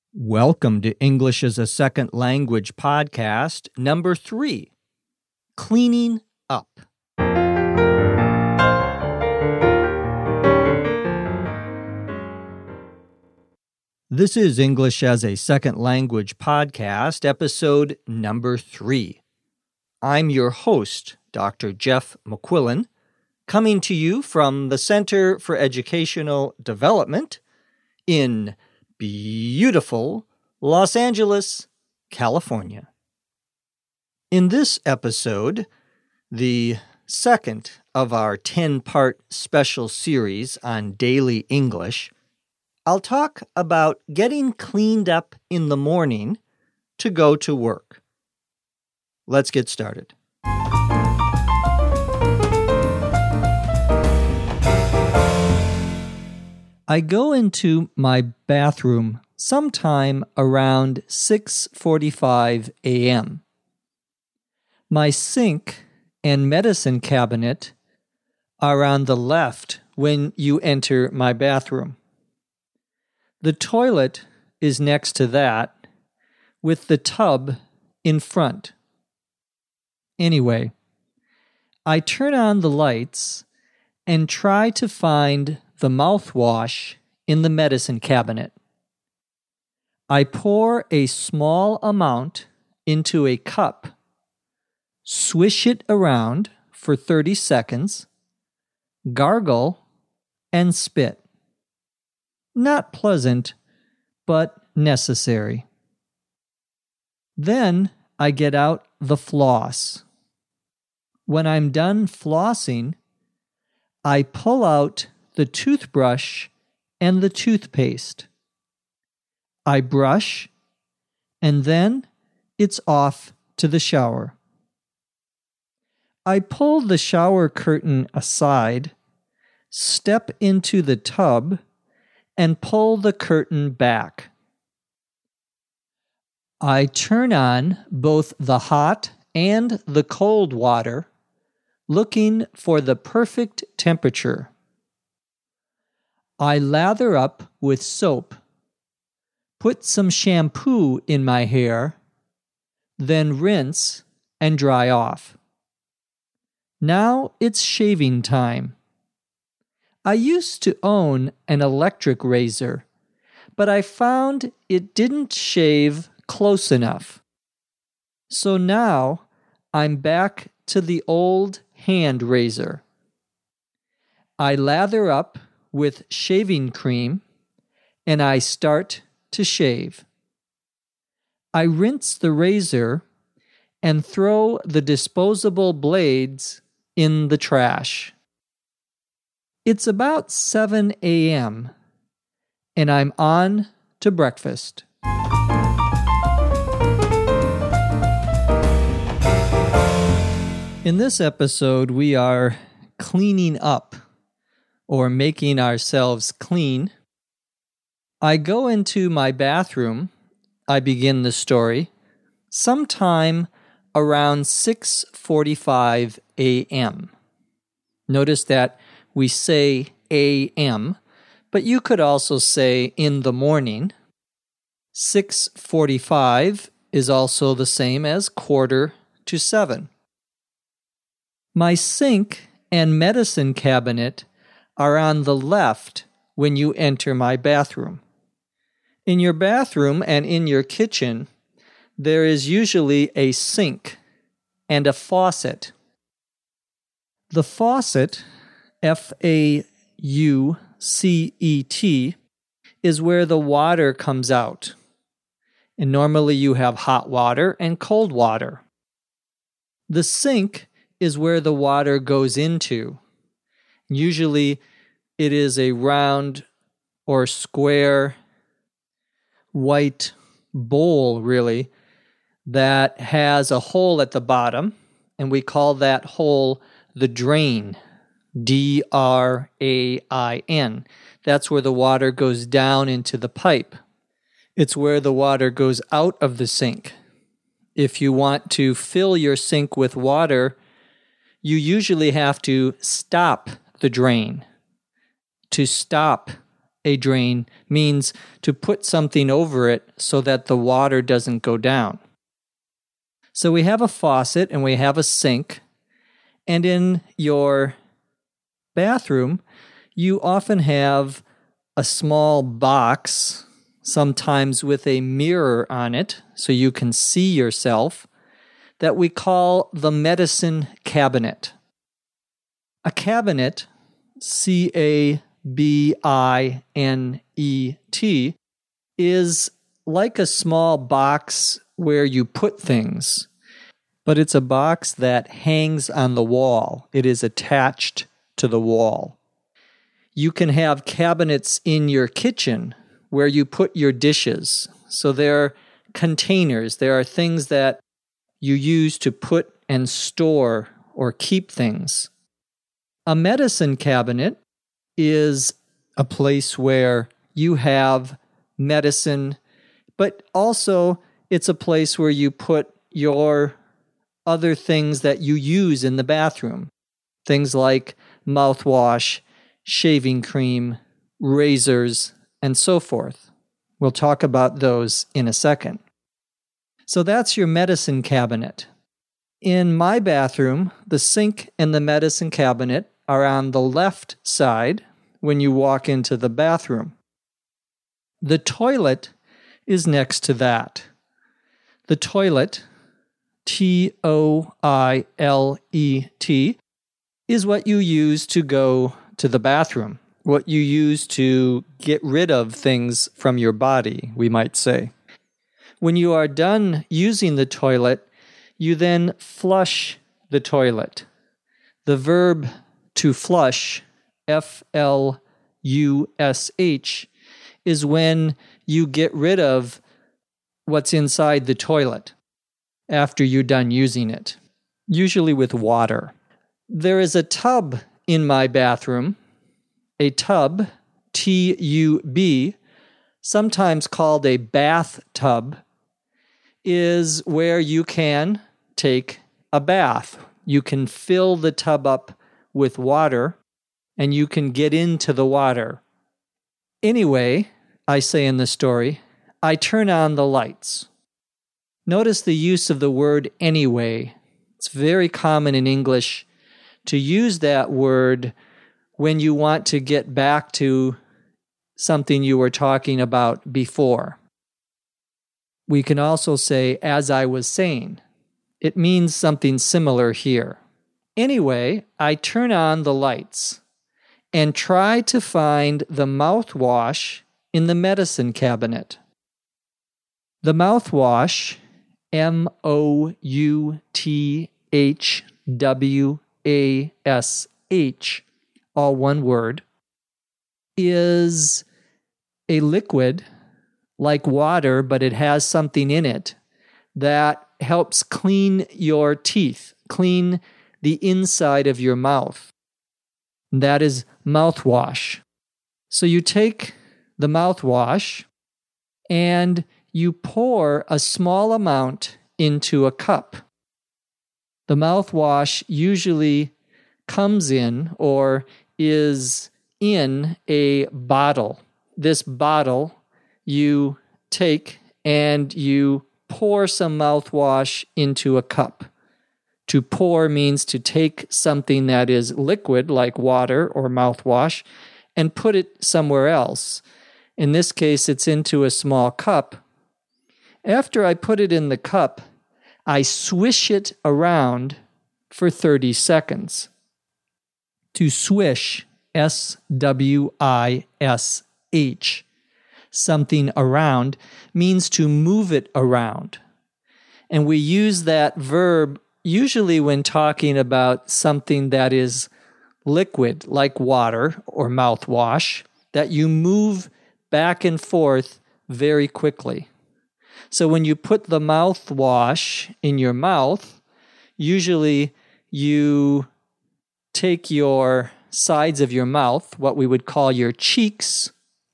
Welcome to English as a Second Language podcast, number 3, Cleaning Up. This is English as a Second Language podcast, episode number 3. I'm your host, Dr. Jeff McQuillan, coming to you from the Center for Educational Development in beautiful Los Angeles, California. In this episode, the second of our 10-part special series on daily English, I'll talk about getting cleaned up in the morning to go to work. Let's get started. I go into my bathroom sometime around 6:45 a.m. My sink and medicine cabinet are on the left when you enter my bathroom. The toilet is next to that, with the tub in front. Anyway, I turn on the lights and try to find the mouthwash in the medicine cabinet. I pour a small amount into a cup, swish it around for 30 seconds, gargle, and spit. Not pleasant, but necessary. Then I get out the floss. When I'm done flossing, I pull out the toothbrush and the toothpaste. I brush, and then it's off to the shower. I pull the shower curtain aside, step into the tub, and pull the curtain back. I turn on both the hot and the cold water, looking for the perfect temperature. I lather up with soap, put some shampoo in my hair, then rinse and dry off. Now it's shaving time. I used to own an electric razor, but I found it didn't shave close enough. So now I'm back to the old hand razor. I lather up with shaving cream, and I start to shave. I rinse the razor and throw the disposable blades in the trash. It's about 7 a.m., and I'm on to breakfast. In this episode, we are cleaning up, or making ourselves clean. I go into my bathroom, I begin the story, sometime around 6:45 a.m. Notice that we say a.m., but you could also say in the morning. 6:45 is also the same as 6:45. My sink and medicine cabinet are on the left when you enter my bathroom. In your bathroom and in your kitchen, there is usually a sink and a faucet. The faucet, F-A-U-C-E-T, is where the water comes out. And normally you have hot water and cold water. The sink is where the water goes into. Usually it is a round or square white bowl, really, that has a hole at the bottom, and we call that hole the drain, D-R-A-I-N. That's where the water goes down into the pipe. It's where the water goes out of the sink. If you want to fill your sink with water, you usually have to stop the drain. To stop a drain means to put something over it so that the water doesn't go down. So we have a faucet and we have a sink, and in your bathroom, you often have a small box, sometimes with a mirror on it so you can see yourself, that we call the medicine cabinet. A cabinet, C-A-B-I-N-E-T, is like a small box where you put things, but it's a box that hangs on the wall. It is attached to the wall. You can have cabinets in your kitchen where you put your dishes. So they're containers. There are things that you use to put and store or keep things. A medicine cabinet is a place where you have medicine, but also it's a place where you put your other things that you use in the bathroom. Things like mouthwash, shaving cream, razors, and so forth. We'll talk about those in a second. So that's your medicine cabinet. In my bathroom, the sink and the medicine cabinet are on the left side when you walk into the bathroom. The toilet is next to that. The toilet, T-O-I-L-E-T, is what you use to go to the bathroom, what you use to get rid of things from your body, we might say. When you are done using the toilet, you then flush the toilet. The verb to flush, F-L-U-S-H, is when you get rid of what's inside the toilet after you're done using it, usually with water. There is a tub in my bathroom. A tub, T-U-B, sometimes called a bathtub, is where you can take a bath. You can fill the tub up with water, and you can get into the water. Anyway, I say in the story, I turn on the lights. Notice the use of the word anyway. It's very common in English to use that word when you want to get back to something you were talking about before. We can also say, as I was saying. It means something similar here. Anyway, I turn on the lights and try to find the mouthwash in the medicine cabinet. The mouthwash, M-O-U-T-H-W-A-S-H, all one word, is a liquid like water, but it has something in it that helps clean your teeth, clean the inside of your mouth. That is mouthwash. So you take the mouthwash and you pour a small amount into a cup. The mouthwash usually comes in or is in a bottle. This bottle you take and you pour some mouthwash into a cup. To pour means to take something that is liquid, like water or mouthwash, and put it somewhere else. In this case, it's into a small cup. After I put it in the cup, I swish it around for 30 seconds. To swish, S-W-I-S-H, something around, means to move it around. And we use that verb usually when talking about something that is liquid, like water or mouthwash, that you move back and forth very quickly. So when you put the mouthwash in your mouth, usually you take your sides of your mouth, what we would call your cheeks,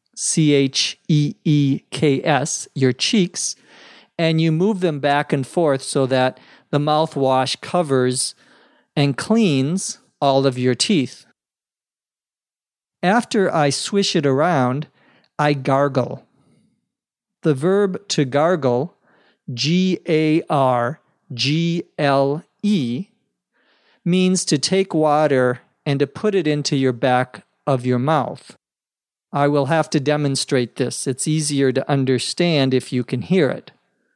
C-H-E-E-K-S, your cheeks, and you move them back and forth so that the mouthwash covers and cleans all of your teeth. After I swish it around, I gargle. The verb to gargle, G-A-R-G-L-E, means to take water and to put it into your back of your mouth. I will have to demonstrate this. It's easier to understand if you can hear it.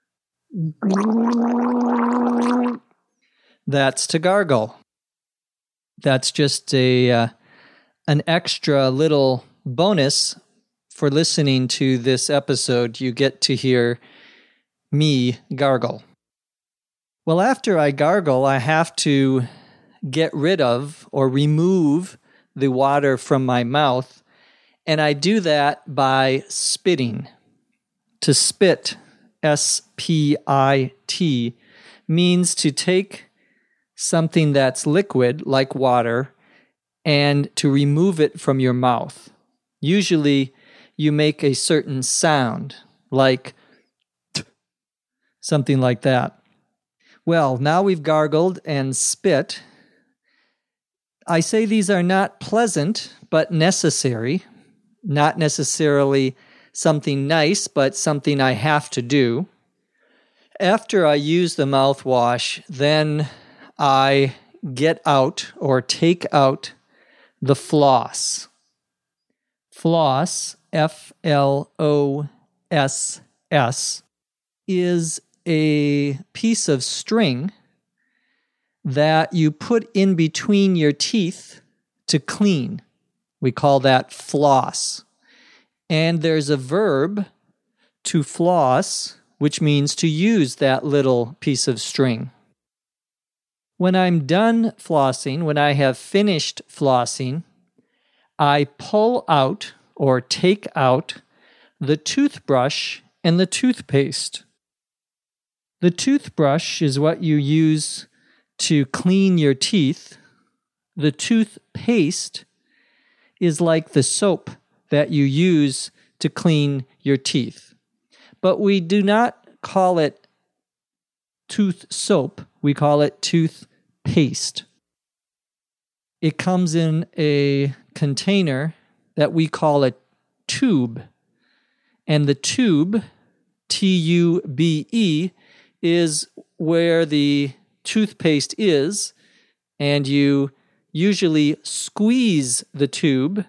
That's to gargle. That's just an extra little bonus for listening to this episode. You get to hear me gargle. Well, after I gargle, I have to get rid of or remove the water from my mouth, and I do that by spitting. To spit, S-P-I-T, means to take something that's liquid, like water, and to remove it from your mouth. Usually, you make a certain sound, like t, something like that. Well, now we've gargled and spit. I say these are not pleasant, but necessary. Not necessarily something nice, but something I have to do. After I use the mouthwash, then I get out or take out the floss. Floss, F-L-O-S-S, is a piece of string that you put in between your teeth to clean. We call that floss. And there's a verb, to floss, which means to use that little piece of string. When I'm done flossing, when I have finished flossing, I pull out or take out the toothbrush and the toothpaste. The toothbrush is what you use to clean your teeth. The toothpaste is like the soap that you use to clean your teeth. But we do not call it tooth soap. We call it toothpaste. It comes in a container that we call a tube. And the tube, T-U-B-E, is where the toothpaste is, and you usually squeeze the tube,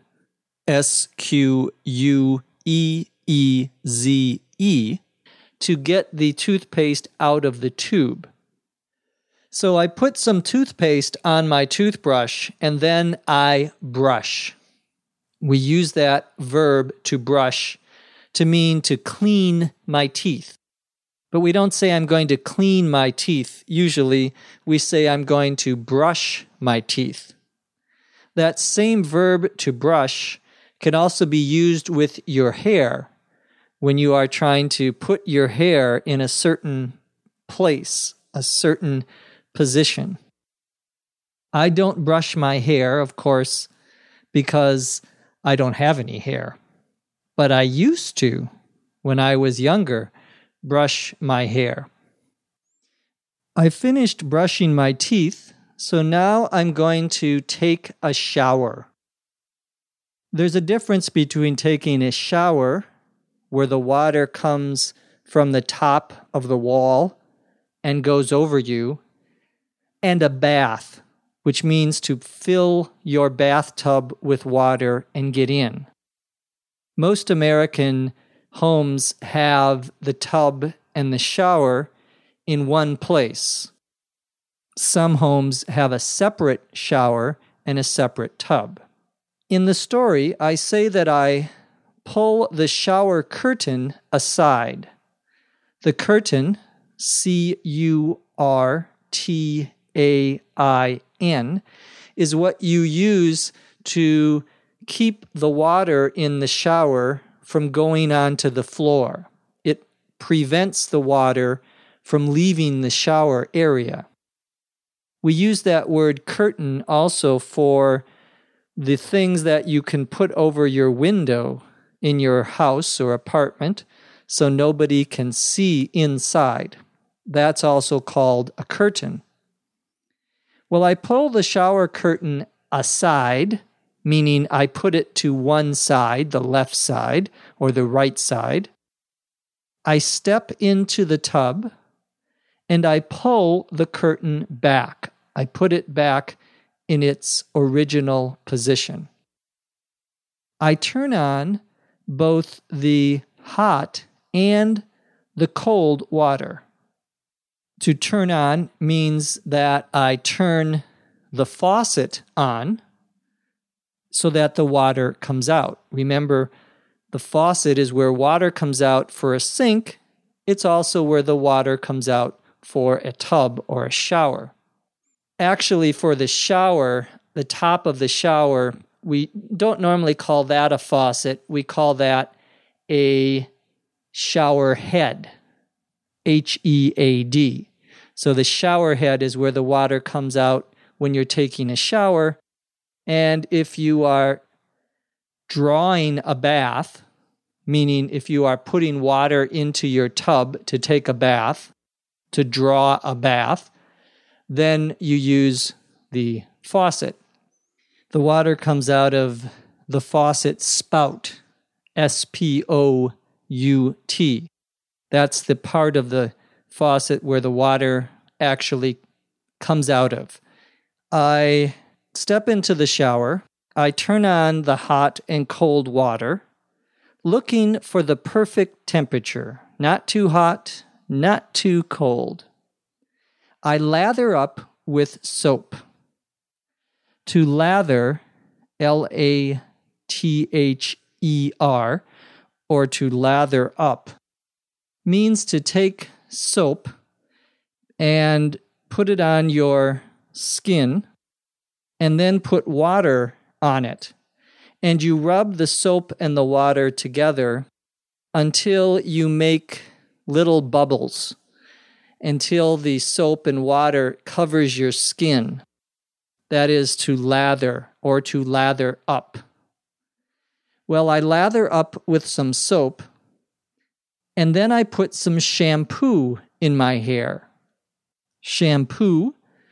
S-Q-U-E-E-Z-E, to get the toothpaste out of the tube. So I put some toothpaste on my toothbrush, and then I brush. We use that verb, to brush, to mean to clean my teeth. But we don't say I'm going to clean my teeth. Usually, we say I'm going to brush my teeth. That same verb, to brush, can also be used with your hair when you are trying to put your hair in a certain place, a certain position. I don't brush my hair, of course, because I don't have any hair. But I used to, when I was younger, brush my hair. I finished brushing my teeth, so now I'm going to take a shower. There's a difference between taking a shower, where the water comes from the top of the wall and goes over you, and a bath, which means to fill your bathtub with water and get in. Most American homes have the tub and the shower in one place. Some homes have a separate shower and a separate tub. In the story, I say that I pull the shower curtain aside. The curtain, C-U-R-T-A-I-N, is what you use to keep the water in the shower from going onto the floor. It prevents the water from leaving the shower area. We use that word curtain also for the things that you can put over your window in your house or apartment so nobody can see inside. That's also called a curtain. Well, I pull the shower curtain aside, meaning I put it to one side, the left side or the right side. I step into the tub and I pull the curtain back. I put it back in its original position. I turn on both the hot and the cold water. To turn on means that I turn the faucet on so that the water comes out. Remember, the faucet is where water comes out for a sink. It's also where the water comes out for a tub or a shower. Actually, for the shower, the top of the shower, we don't normally call that a faucet. We call that a shower head, H-E-A-D. So the shower head is where the water comes out when you're taking a shower. And if you are drawing a bath, meaning if you are putting water into your tub to take a bath, to draw a bath, then you use the faucet. The water comes out of the faucet spout, S-P-O-U-T. That's the part of the faucet where the water actually comes out of. I step into the shower. I turn on the hot and cold water, looking for the perfect temperature, not too hot, not too cold. I lather up with soap. To lather, L-A-T-H-E-R, or to lather up, means to take soap and put it on your skin and then put water on it. And you rub the soap and the water together until you make little bubbles, until the soap and water covers your skin. That is to lather or to lather up. Well, I lather up with some soap, and then I put some shampoo in my hair. Shampoo,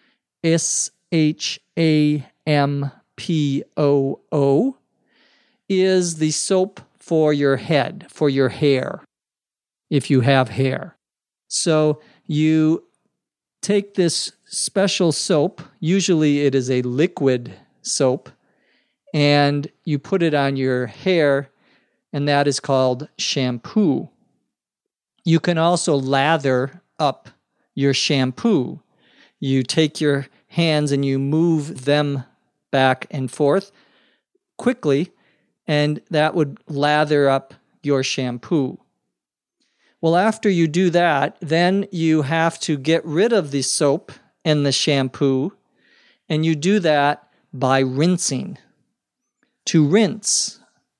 S-H-A-M-P-O-O, is the soap for your head, for your hair, if you have hair. So you take this special soap, usually it is a liquid soap, and you put it on your hair, and that is called shampoo. You can also lather up your shampoo. You take your hands and you move them back and forth quickly, and that would lather up your shampoo. Well, after you do that, then you have to get rid of the soap and the shampoo, and you do that by rinsing. To rinse,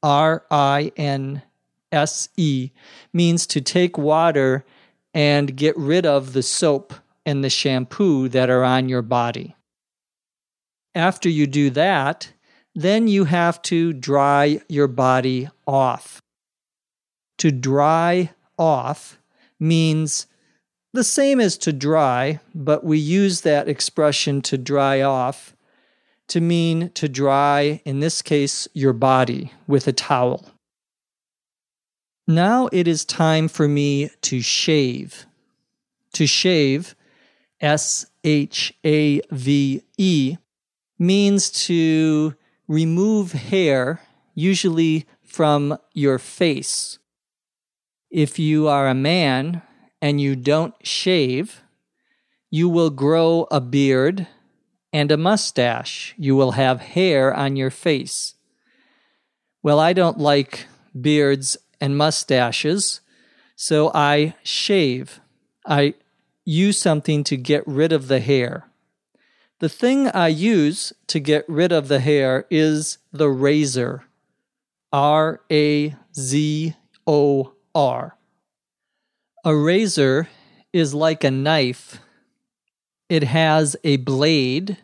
R-I-N-S-E, means to take water and get rid of the soap and the shampoo that are on your body. After you do that, then you have to dry your body off. To dry off means the same as to dry, but we use that expression to dry off to mean to dry, in this case, your body with a towel. Now it is time for me to shave. To shave, S-H-A-V-E, means to remove hair, usually from your face. If you are a man and you don't shave, you will grow a beard and a mustache. You will have hair on your face. Well, I don't like beards and mustaches, so I shave. I use something to get rid of the hair. The thing I use to get rid of the hair is the razor. R-A-Z-O-R. A razor is like a knife. It has a blade,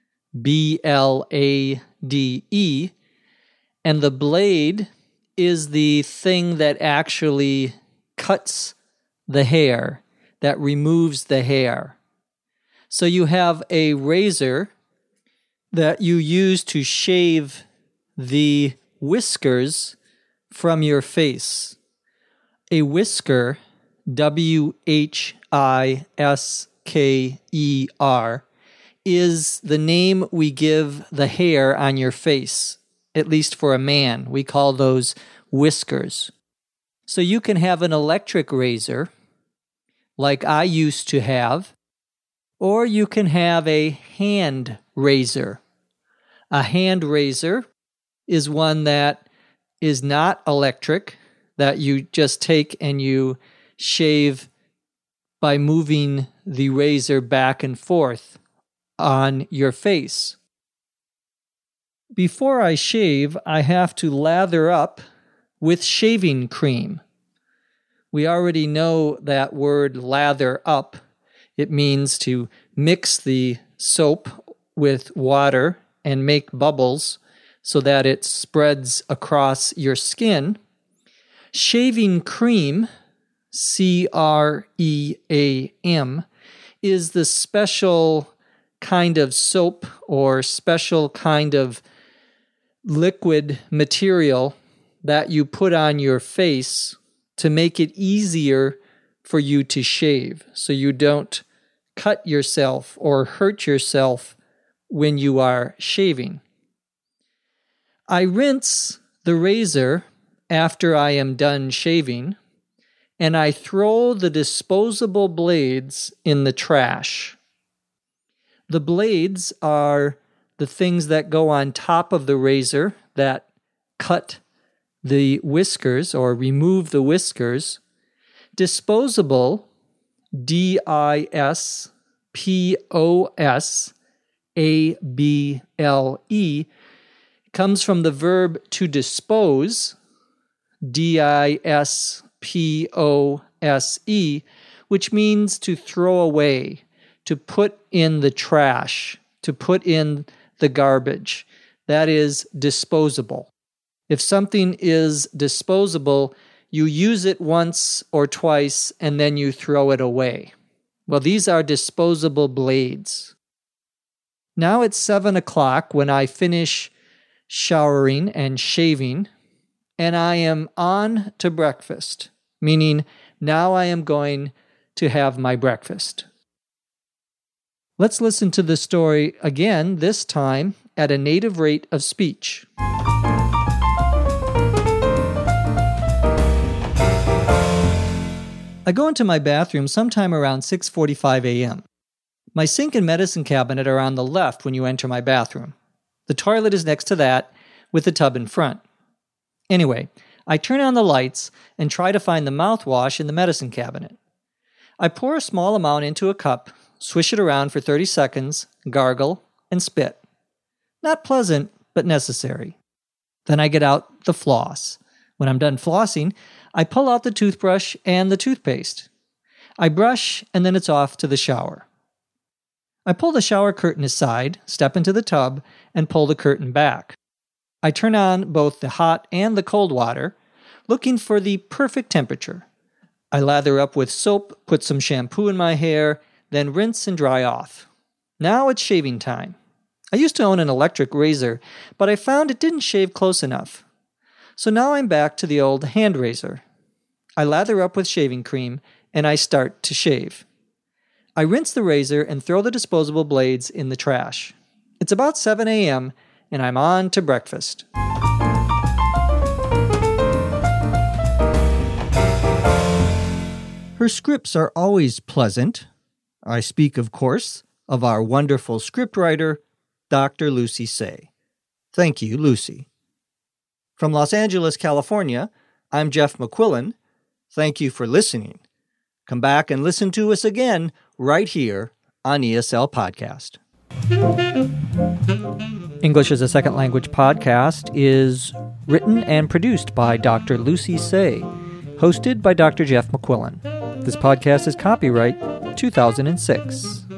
B-L-A-D-E, and the blade is the thing that actually cuts the hair, that removes the hair. So you have a razor that you use to shave the whiskers from your face. A whisker, W-H-I-S-K-E-R, is the name we give the hair on your face, at least for a man. We call those whiskers. So you can have an electric razor, like I used to have, or you can have a hand razor. A hand razor is one that is not electric, that you just take and you shave by moving the razor back and forth on your face. Before I shave, I have to lather up with shaving cream. We already know that word lather up. It means to mix the soap with water and make bubbles so that it spreads across your skin. Shaving cream, C-R-E-A-M, is the special kind of soap or special kind of liquid material that you put on your face to make it easier for you to shave so you don't cut yourself or hurt yourself when you are shaving. I rinse the razor after I am done shaving, and I throw the disposable blades in the trash. The blades are the things that go on top of the razor that cut the whiskers or remove the whiskers. Disposable, D-I-S-P-O-S-A-B-L-E, comes from the verb to dispose, D-I-S-P-O-S-E, which means to throw away, to put in the trash, to put in the garbage. That is disposable. If something is disposable, you use it once or twice and then you throw it away. Well, these are disposable blades. Now it's 7 o'clock when I finish showering and shaving, and I am on to breakfast, meaning now I am going to have my breakfast. Let's listen to the story again, this time at a native rate of speech. I go into my bathroom sometime around 6:45 a.m. My sink and medicine cabinet are on the left when you enter my bathroom. The toilet is next to that, with the tub in front. Anyway, I turn on the lights and try to find the mouthwash in the medicine cabinet. I pour a small amount into a cup, swish it around for 30 seconds, gargle, and spit. Not pleasant, but necessary. Then I get out the floss. When I'm done flossing, I pull out the toothbrush and the toothpaste. I brush, and then it's off to the shower. I pull the shower curtain aside, step into the tub, and pull the curtain back. I turn on both the hot and the cold water, looking for the perfect temperature. I lather up with soap, put some shampoo in my hair, then rinse and dry off. Now it's shaving time. I used to own an electric razor, but I found it didn't shave close enough. So now I'm back to the old hand razor. I lather up with shaving cream, and I start to shave. I rinse the razor and throw the disposable blades in the trash. It's about 7 a.m., and I'm on to breakfast. Her scripts are always pleasant. I speak, of course, of our wonderful scriptwriter, Dr. Lucy Tse. Thank you, Lucy. From Los Angeles, California, I'm Jeff McQuillan. Thank you for listening. Come back and listen to us again right here on ESL Podcast. English as a Second Language podcast is written and produced by Dr. Lucy Tse, hosted by Dr. Jeff McQuillan. This podcast is copyright 2006.